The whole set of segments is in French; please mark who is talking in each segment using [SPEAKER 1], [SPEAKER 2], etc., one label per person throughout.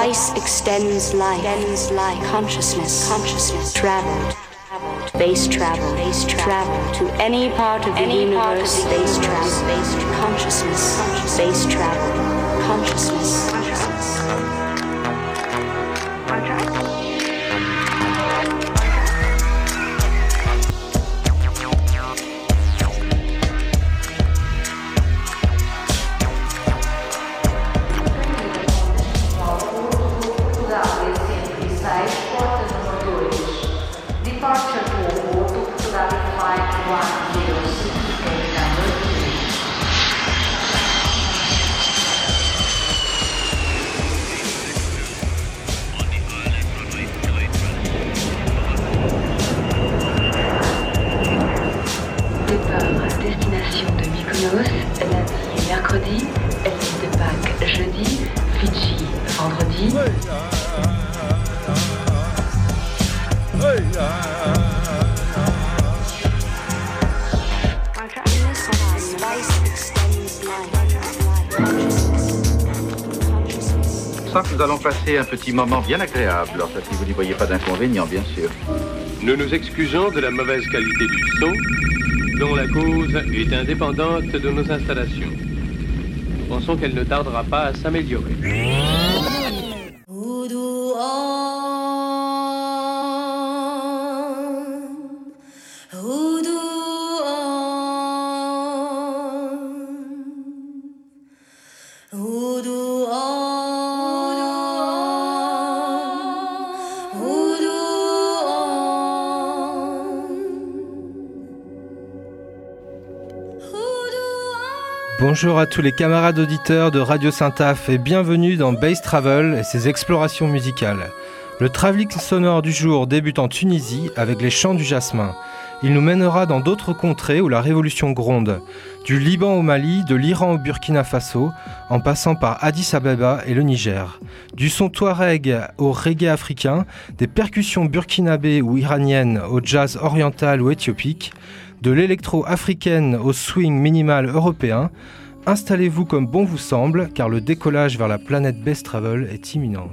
[SPEAKER 1] Spice extends life. Consciousness. Traveled. Space travel. To any part of the universe. Space travel. Consciousness. Space travel. Consciousness.
[SPEAKER 2] Mercredi, Elvis de Pâques jeudi, Fidji vendredi.
[SPEAKER 3] Je sens que nous allons passer un petit moment bien agréable. Enfin, si vous n'y voyez pas d'inconvénient, bien sûr.
[SPEAKER 4] Nous nous excusons de la mauvaise qualité du son, dont la cause est indépendante de nos installations. Nous pensons qu'elle ne tardera pas à s'améliorer.
[SPEAKER 5] Bonjour à tous les camarades auditeurs de Radio Saint-Aph et bienvenue dans Bass Travel et ses explorations musicales. Le travelling sonore du jour débute en Tunisie avec les chants du jasmin. Il nous mènera dans d'autres contrées où la révolution gronde, du Liban au Mali, de l'Iran au Burkina Faso, en passant par Addis Abeba et le Niger. Du son touareg au reggae africain, des percussions burkinabées ou iraniennes au jazz oriental ou éthiopique, de l'électro-africaine au swing minimal européen. Installez-vous comme bon vous semble, car le décollage vers la planète Bass Travel est imminent.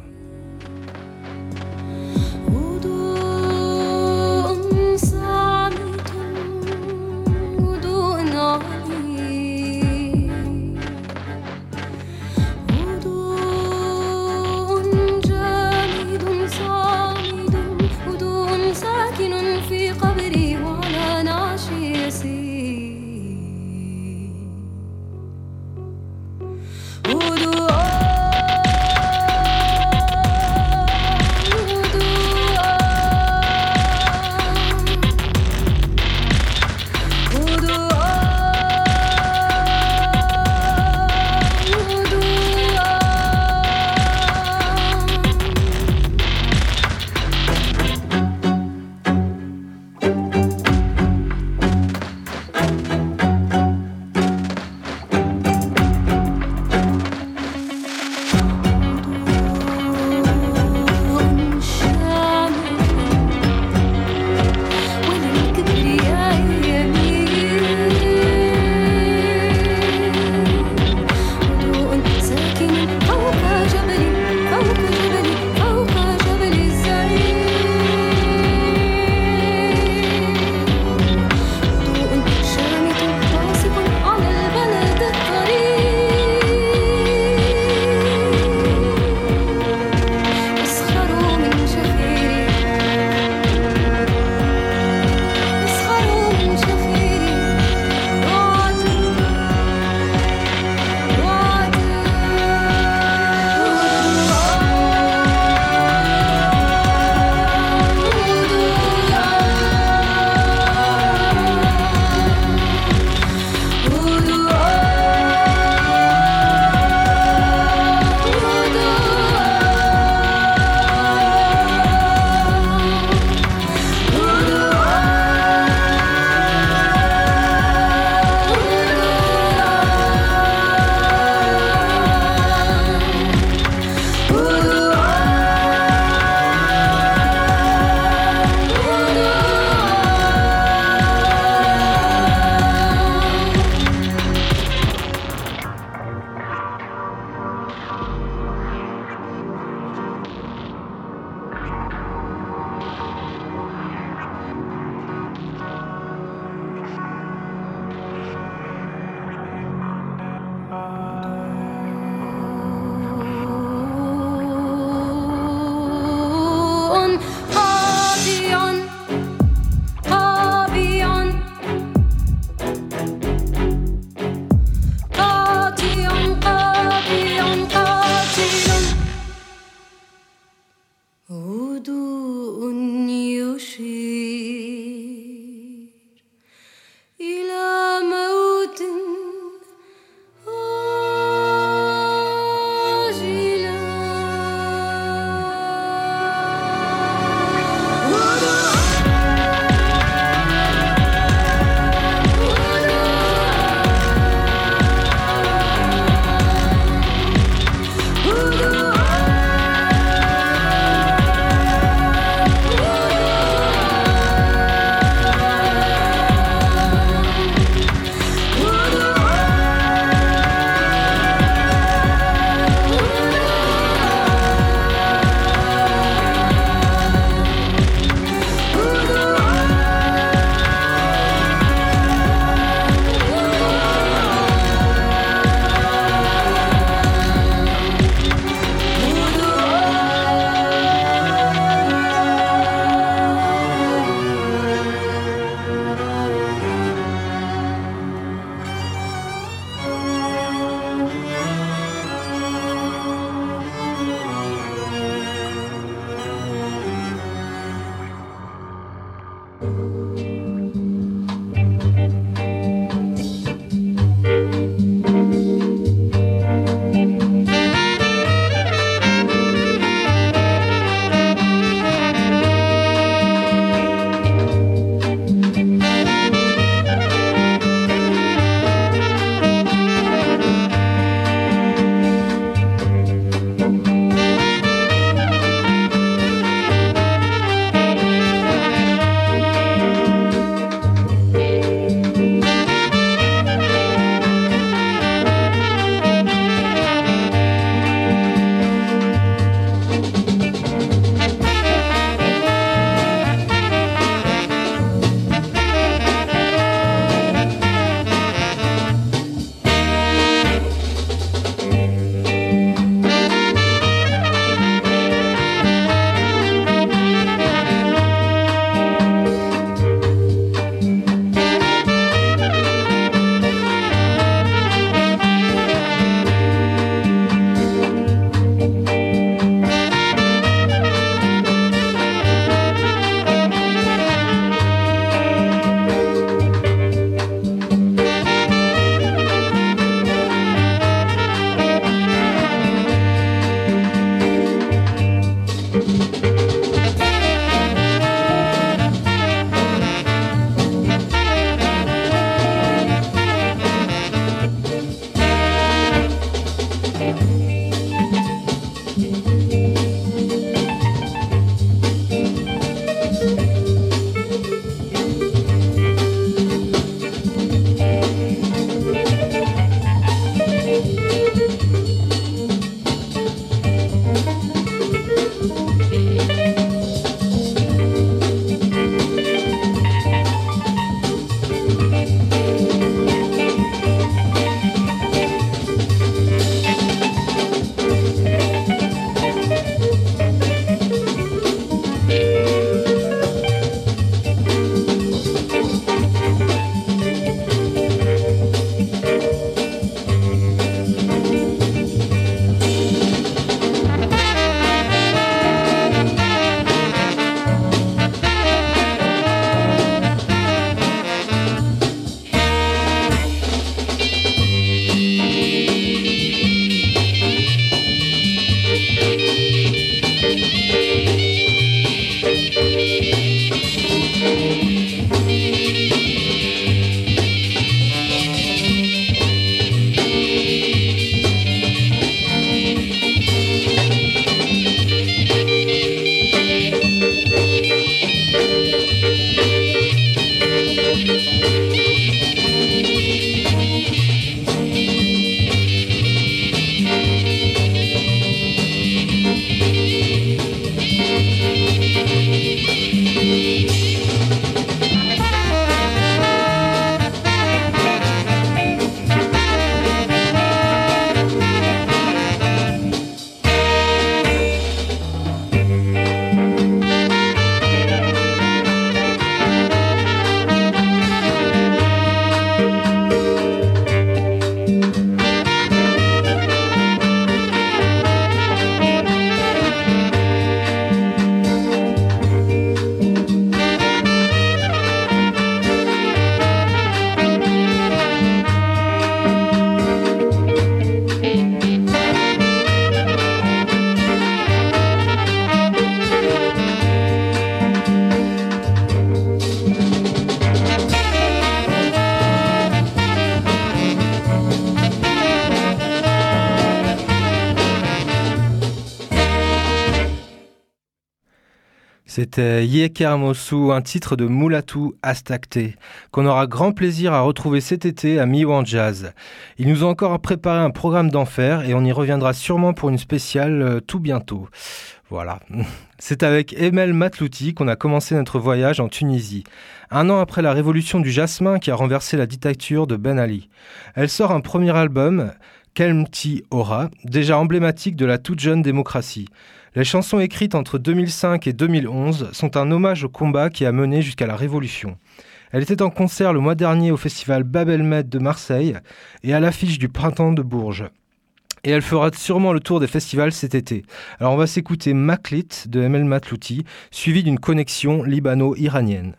[SPEAKER 5] C'était Yekeramosu, un titre de Mulatu Astakte, qu'on aura grand plaisir à retrouver cet été à Miwan Jazz. Il nous a encore préparé un programme d'enfer et on y reviendra sûrement pour une spéciale tout bientôt. Voilà. C'est avec Emel Matlouti qu'on a commencé notre voyage en Tunisie. 1 an après la révolution du jasmin qui a renversé la dictature de Ben Ali. Elle sort un premier album, Kelmti Ora, déjà emblématique de la toute jeune démocratie. Les chansons écrites entre 2005 et 2011 sont un hommage au combat qui a mené jusqu'à la Révolution. Elle était en concert le mois dernier au festival Bab El Med de Marseille et à l'affiche du Printemps de Bourges. Et elle fera sûrement le tour des festivals cet été. Alors on va s'écouter Maklit de Emel Matlouti, suivi d'une connexion libano-iranienne.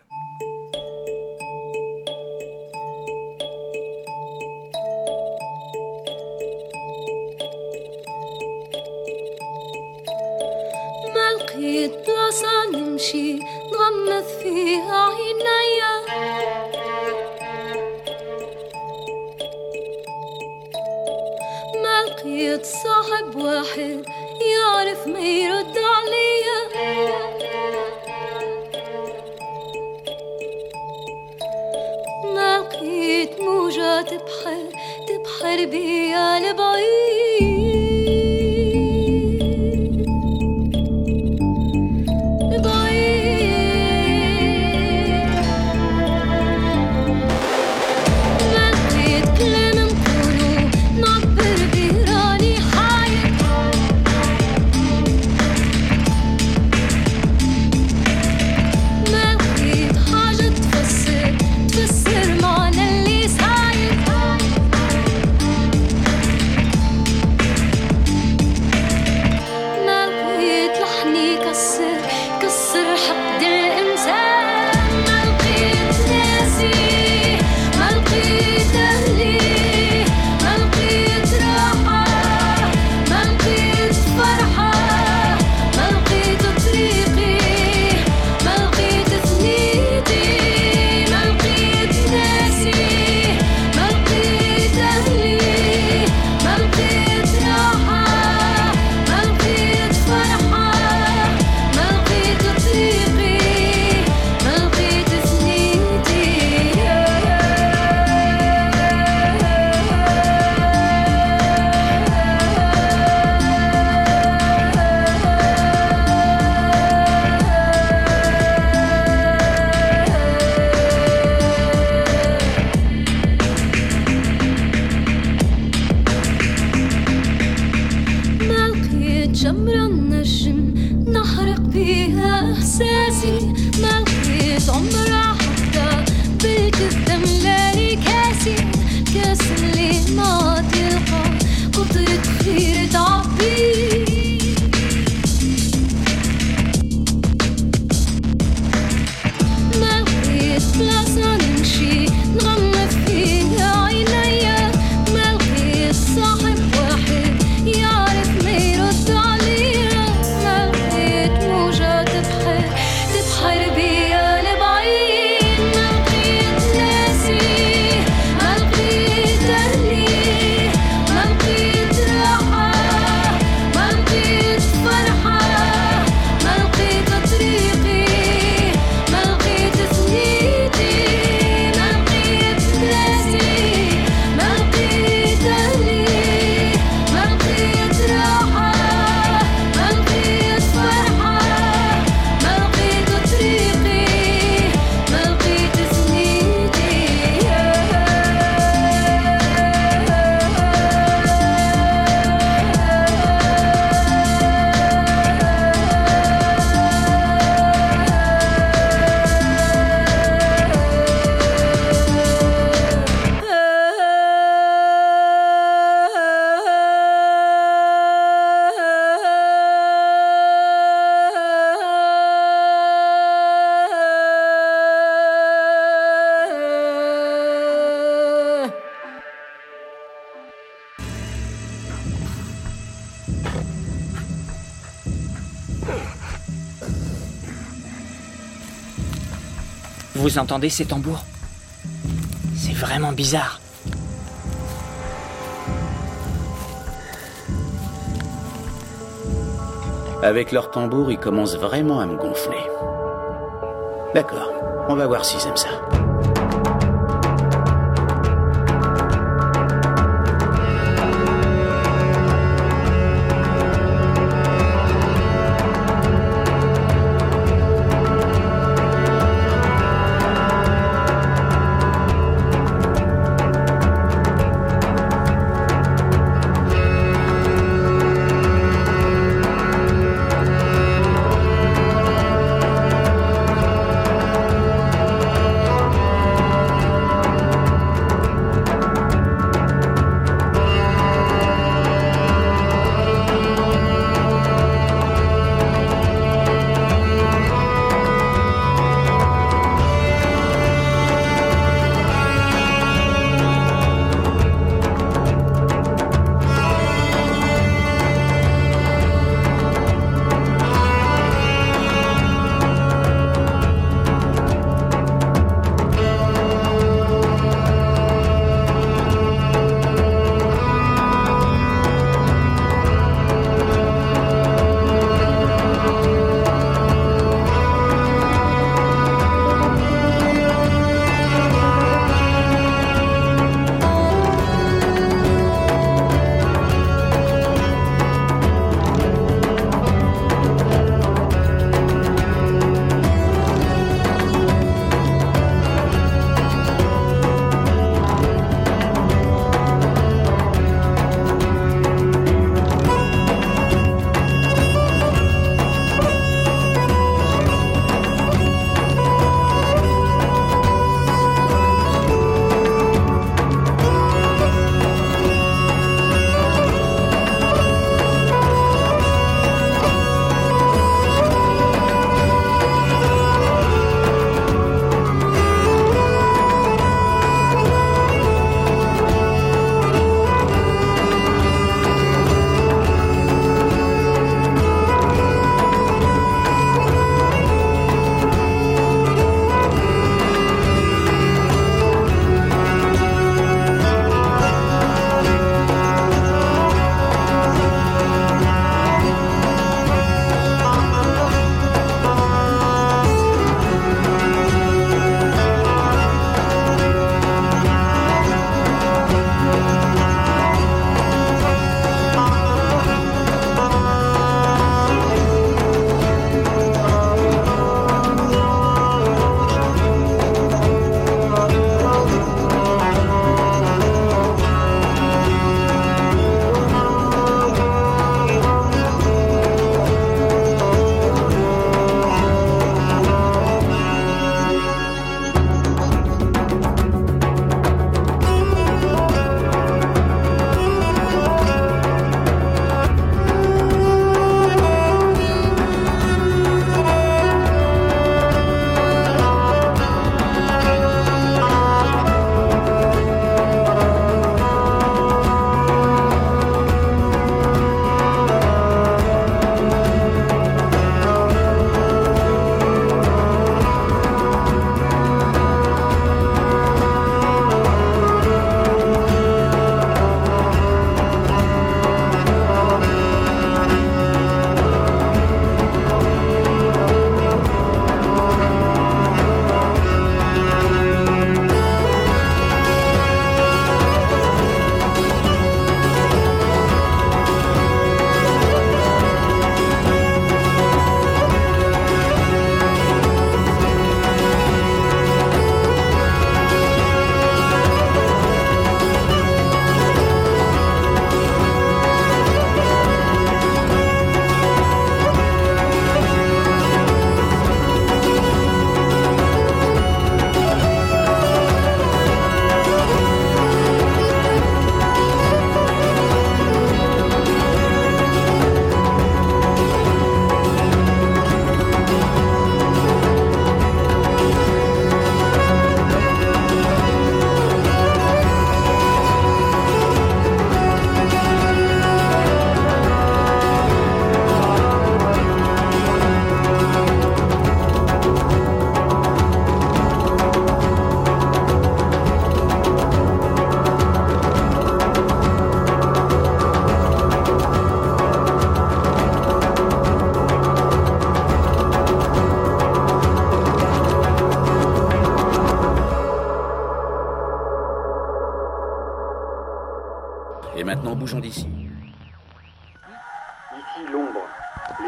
[SPEAKER 6] نمشي نغمض فيها عينيا ما لقيت صاحب واحد يعرف ما يرد عليا ما لقيت موجة تبحر بيا لبعيد
[SPEAKER 7] Vous entendez ces tambours? C'est vraiment bizarre.
[SPEAKER 8] Avec leur tambour, ils commencent vraiment à me gonfler. D'accord, on va voir s'ils aiment ça.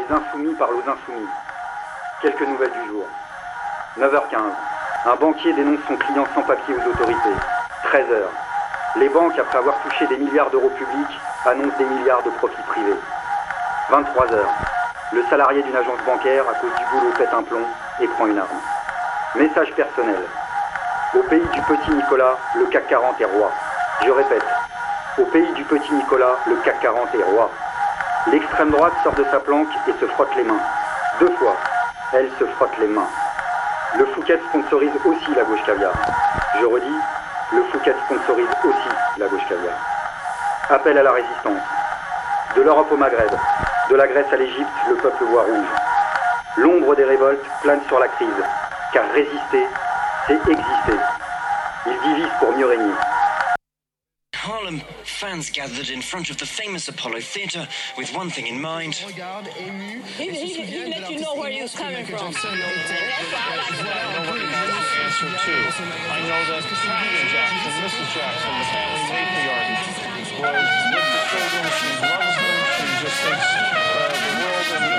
[SPEAKER 9] Insoumis parlent aux Insoumis. Quelques nouvelles du jour. 9h15. Un banquier dénonce son client sans papier aux autorités. 13h. Les banques, après avoir touché des milliards d'euros publics, annoncent des milliards de profits privés. 23h. Le salarié d'une agence bancaire, à cause du boulot, pète un plomb et prend une arme. Message personnel. Au pays du petit Nicolas, le CAC 40 est roi. Je répète. Au pays du petit Nicolas, le CAC 40 est roi. L'extrême droite sort de sa planque et se frotte les mains. 2 fois. Elle se frotte les mains. Le Fouquet sponsorise aussi la gauche caviar. Je redis, le Fouquet sponsorise aussi la gauche caviar. Appel à la résistance. De l'Europe au Maghreb, de la Grèce à l'Égypte, le peuple voit rouge. L'ombre des révoltes plane sur la crise, car résister, c'est exister. Ils divisent pour mieux régner.
[SPEAKER 10] Harlem, fans gathered in front of the famous Apollo Theatre with one thing in mind.
[SPEAKER 11] He let you know where he was coming from.
[SPEAKER 12] I know that Jackson, Mrs. Jackson, the family matriarch, was with the children. She loves them. She just thinks the world and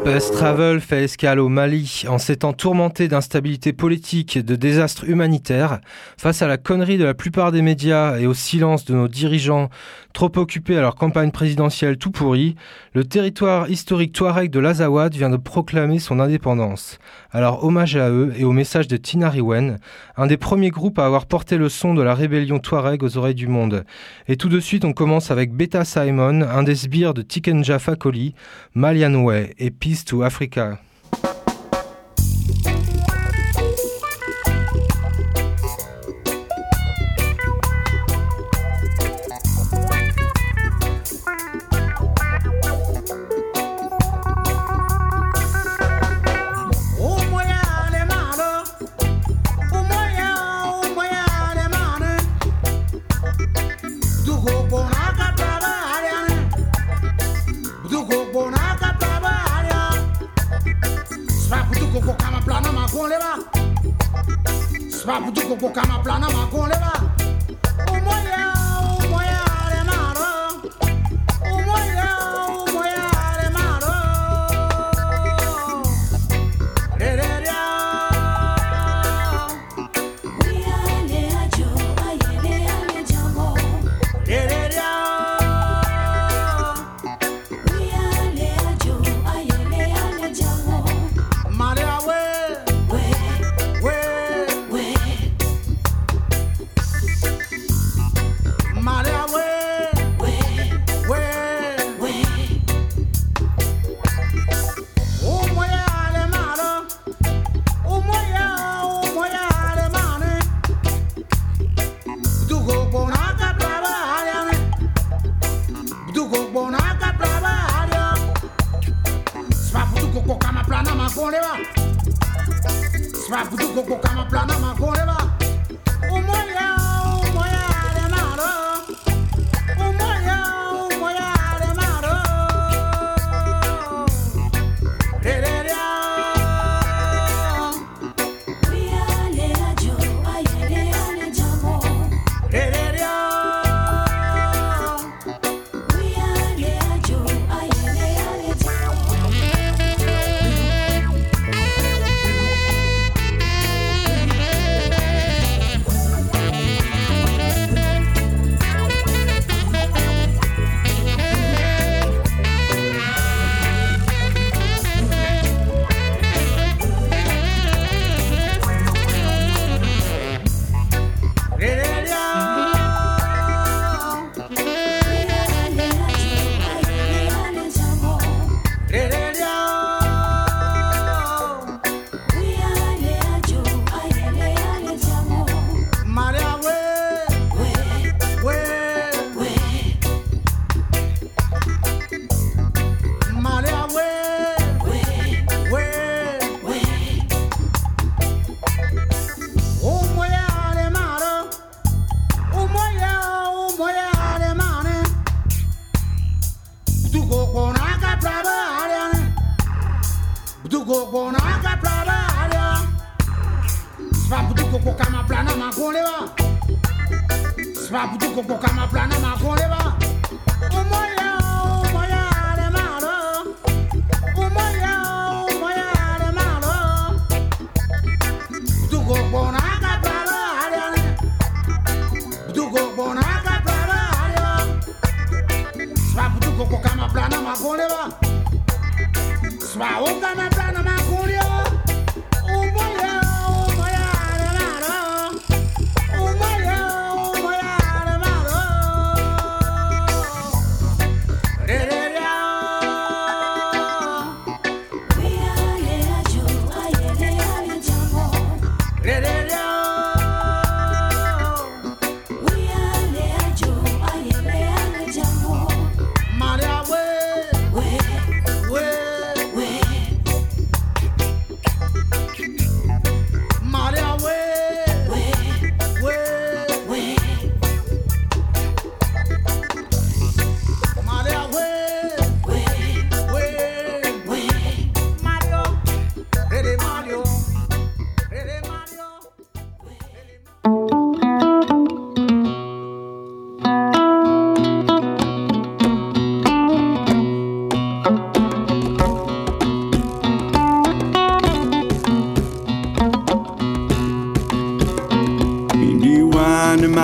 [SPEAKER 5] Best Travel fait escale au Mali en ces temps tourmentés d'instabilité politique, de désastres humanitaires. Face à la connerie de la plupart des médias et au silence de nos dirigeants trop occupés à leur campagne présidentielle tout pourrie, le territoire historique touareg de l'Azawad vient de proclamer son indépendance. Alors hommage à eux et au message de Tinariwen, un des premiers groupes à avoir porté le son de la rébellion touareg aux oreilles du monde. Et tout de suite on commence avec Beta Simon, un des sbires de Tikenja Fakoli, Malian Way et Peace to Africa.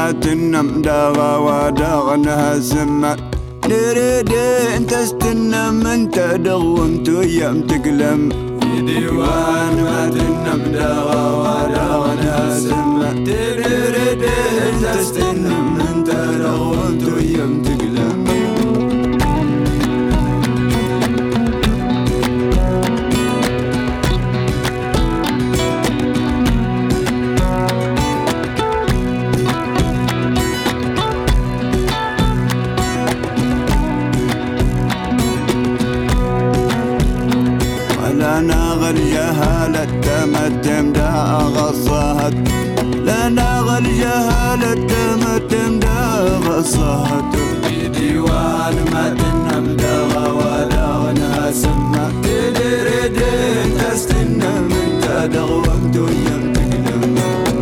[SPEAKER 13] ما تنم داغا وداغنها سما نريدين تستنى من تدغم تيام تقلم ديوان ما تنم داغا وداغنها سما نريدين تستنى من تدغم تيام تقلم الجهالة تمتم دا غصهت لنا غالجهالة تمتم دا غصهت ديوان ما تنم دا غوالا سما تدردين تستنى من تدغوك دويم تقلم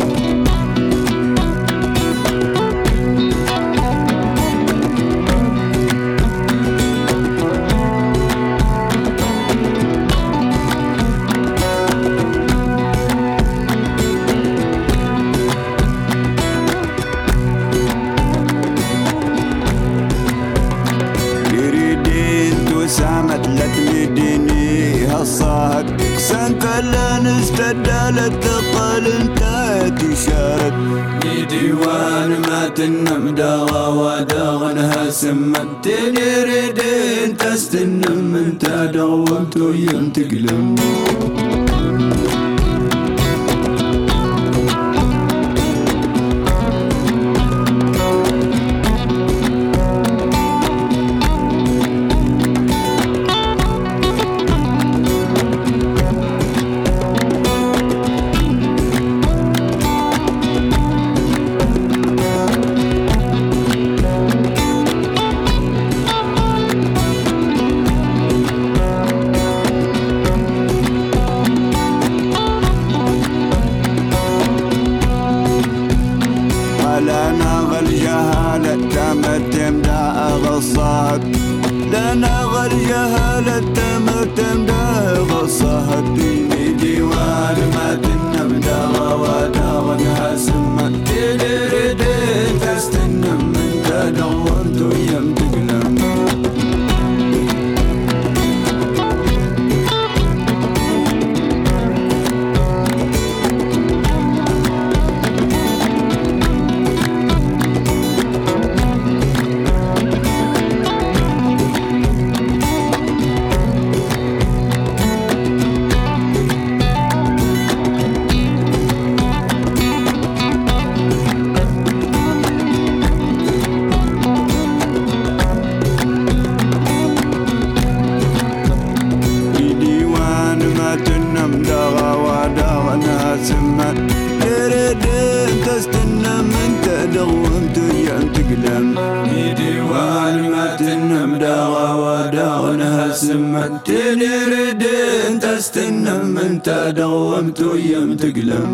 [SPEAKER 13] سامت لتمديني هالصاهد سنك اللي نستدالت تقل انت تشارد ديوان ما تنم داغا وداغنها سمت تنردين تستنم انت دغومت ويم تقلم لنا غالجهالة تمتم دا غصهت ديوان ما تنم داغا وداغنها سما تدردين تستنم من تدغمت ويم تقلم تنردين تستنم انت دومت ويم تقلم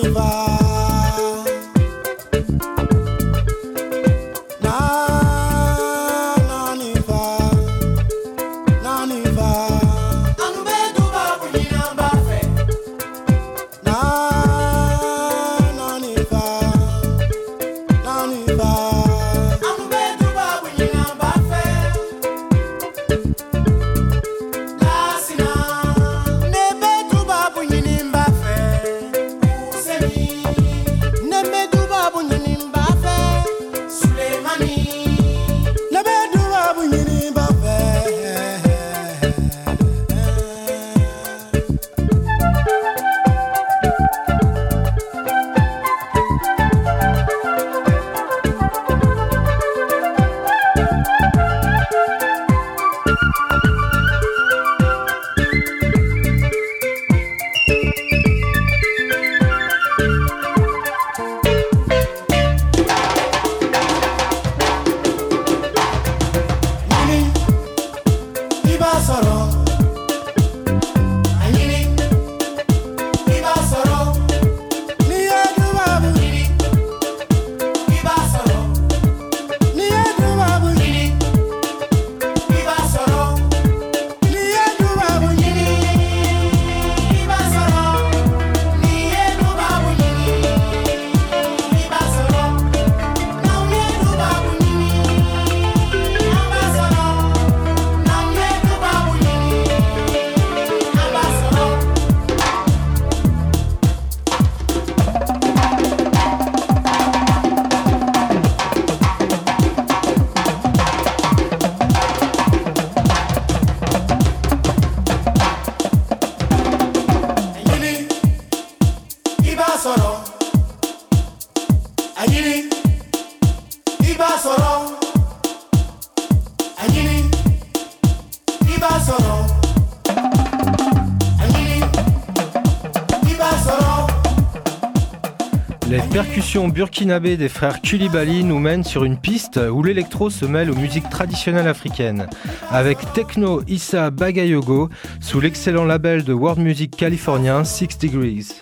[SPEAKER 5] Les percussions burkinabées des frères Coulibaly nous mènent sur une piste où l'électro se mêle aux musiques traditionnelles africaines, avec Techno Issa Bagayogo sous l'excellent label de world music californien 6 Degrees.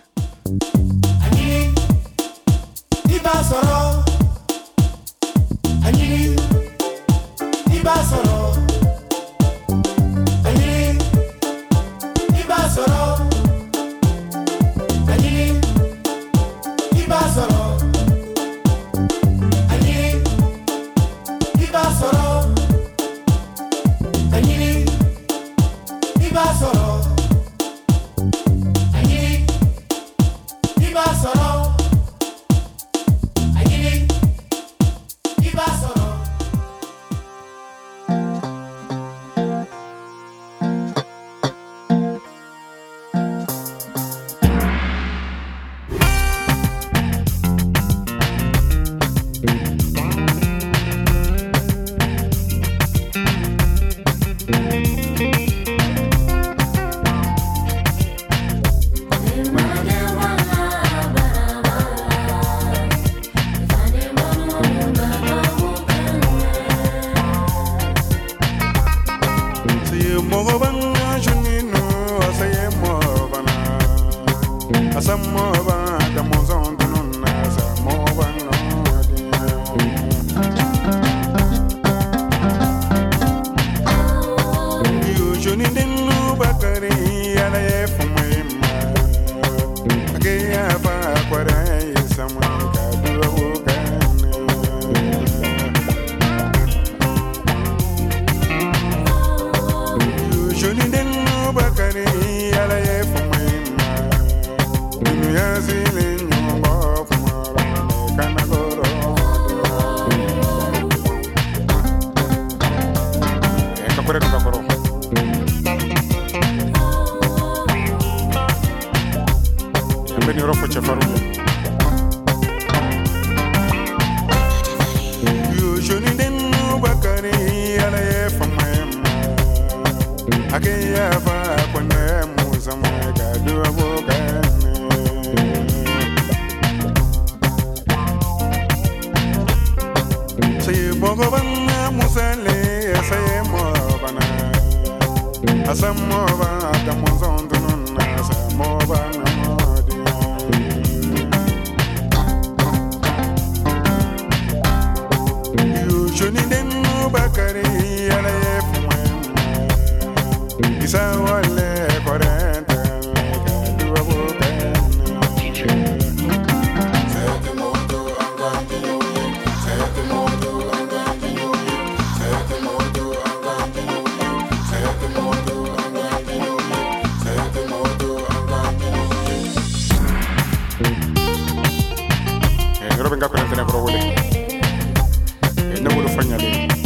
[SPEAKER 14] Robin ga ko tene ko wole ne wulu fanyale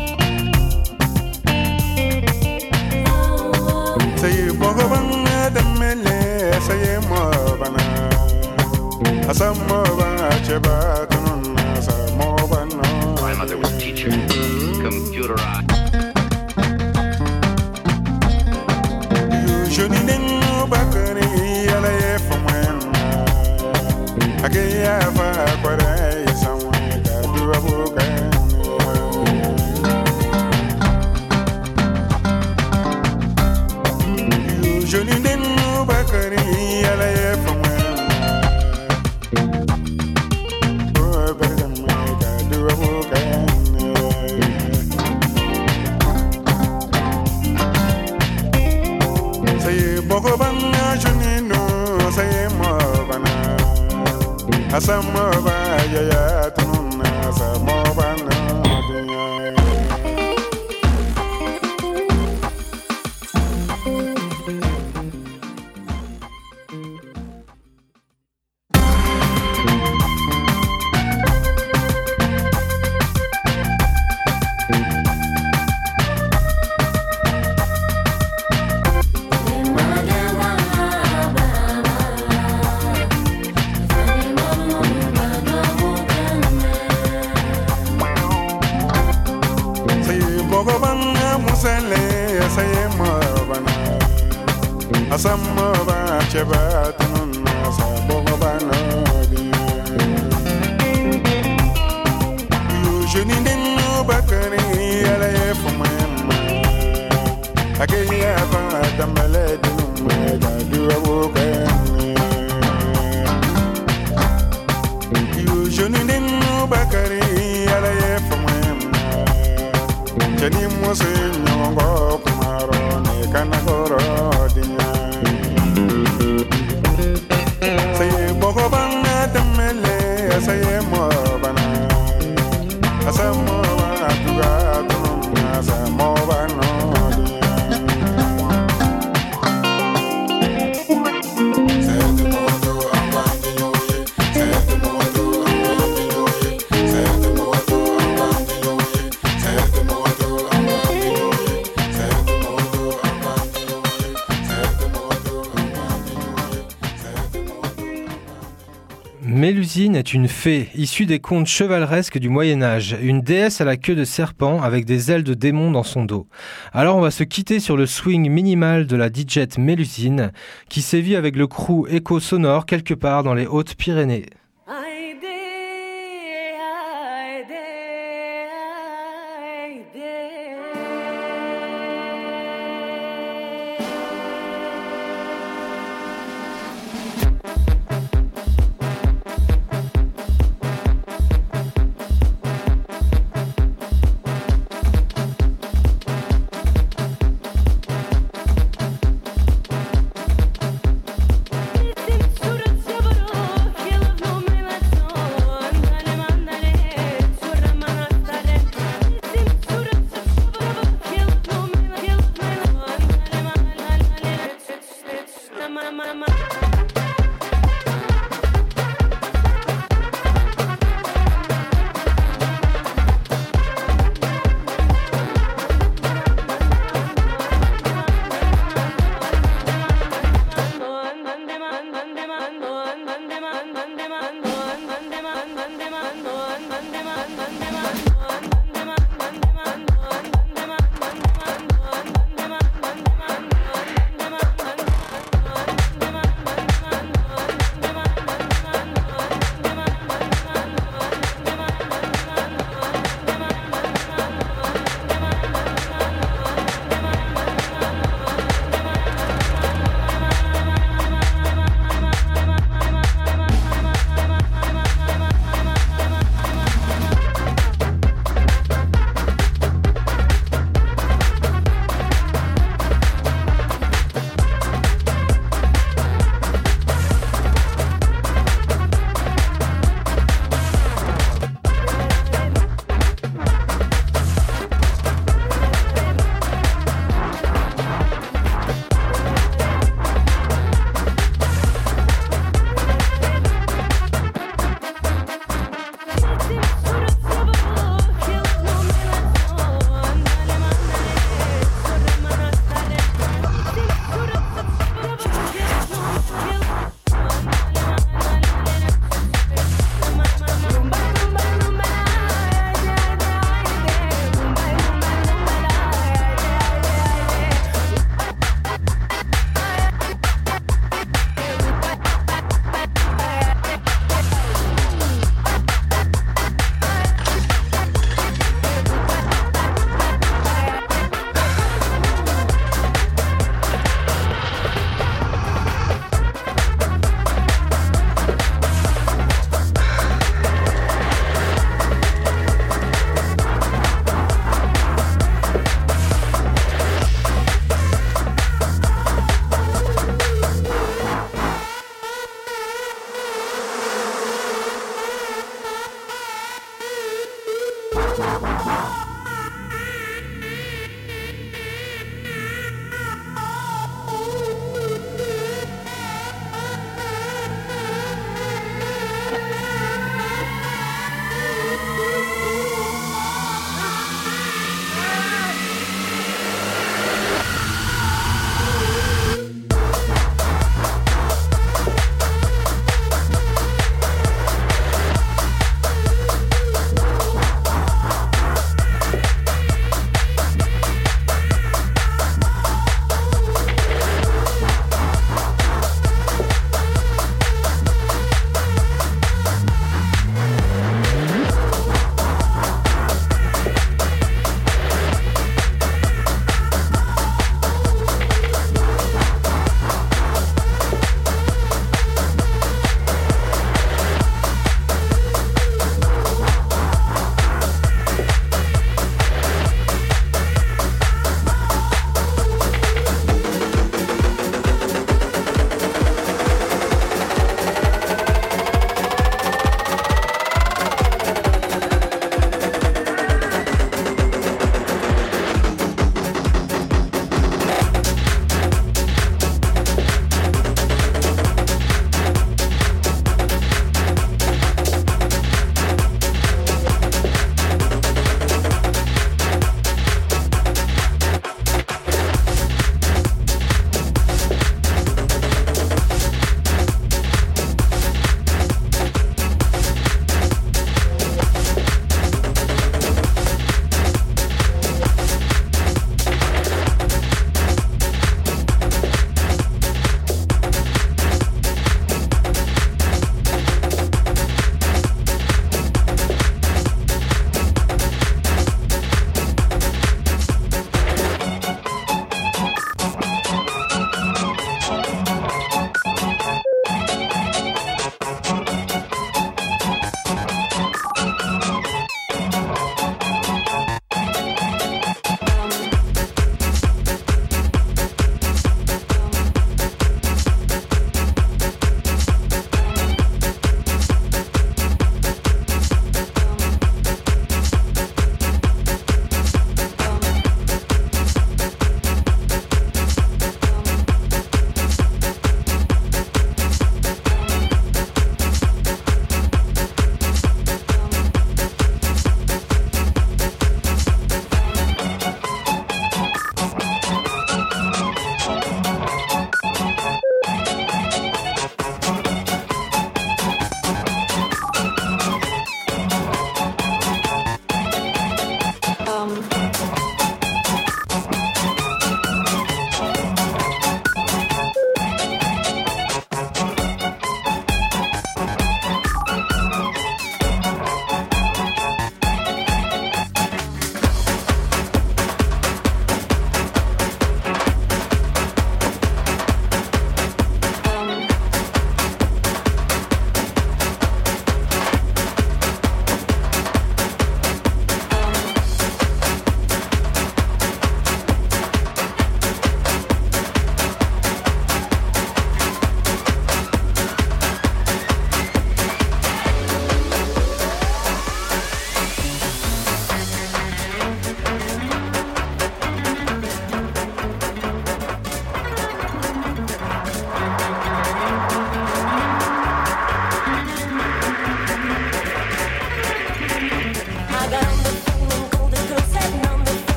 [SPEAKER 14] say bogo ban demele say mo bana asam mo ba cheba tunun asam mo bana.
[SPEAKER 3] My mother was a teacher, computerized.
[SPEAKER 14] Je n'ai bakari ala yefamen ageya fa kwara yasamwe ka duabuka je n'ai bakari ala yefamen o bergamwe ka duabuka Boko banga junino saye mo bana asamo ba ya tunna asamo bana Asamo ba cheba tunna asamo bana je n'ai bakari ala yefumema ageya fa damale dunme da duabuka je n'ai bakari ala yefumema jani mose nyongo kumaro ne kanagoro dinya say boko banga demele say mo bana asamo ba tuga tunna asamo bana
[SPEAKER 5] Mélusine est une fée, issue des contes chevaleresques du Moyen-Âge, une déesse à la queue de serpent avec des ailes de démon dans son dos. Alors on va se quitter sur le swing minimal de la DJ Mélusine, qui sévit avec le crew Écho Sonore quelque part dans les Hautes-Pyrénées.
[SPEAKER 6] Surat sabro, kill of no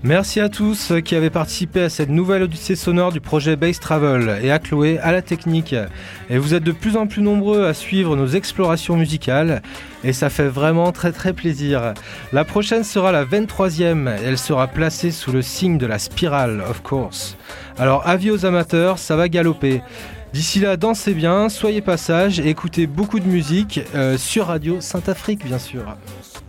[SPEAKER 5] Merci à tous qui avaient participé à cette nouvelle odyssée sonore du projet Bass Travel et à Chloé à la technique. Et vous êtes de plus en plus nombreux à suivre nos explorations musicales et ça fait vraiment très très plaisir. La prochaine sera la 23e et elle sera placée sous le signe de la spirale, of course. Alors avis aux amateurs, ça va galoper. D'ici là, dansez bien, soyez pas sages et écoutez beaucoup de musique sur Radio Saint-Afrique bien sûr.